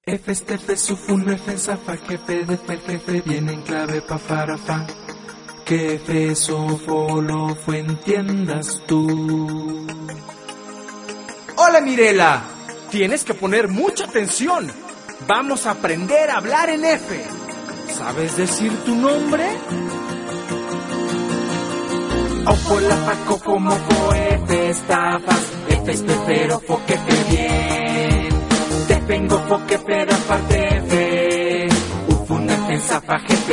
F este F sufun F zafa jefe de fer jefe viene en clave pa farafa. Que F sofolo fue entiendas tú. Hola Mirela, tienes que poner mucha atención. Vamos a aprender a hablar en F. ¿Sabes decir tu nombre? Ojo la faco como fo F estafas. F este pero fo que fe bien. Te vengo fo que pero aparte F. Ufun F zafa jefe.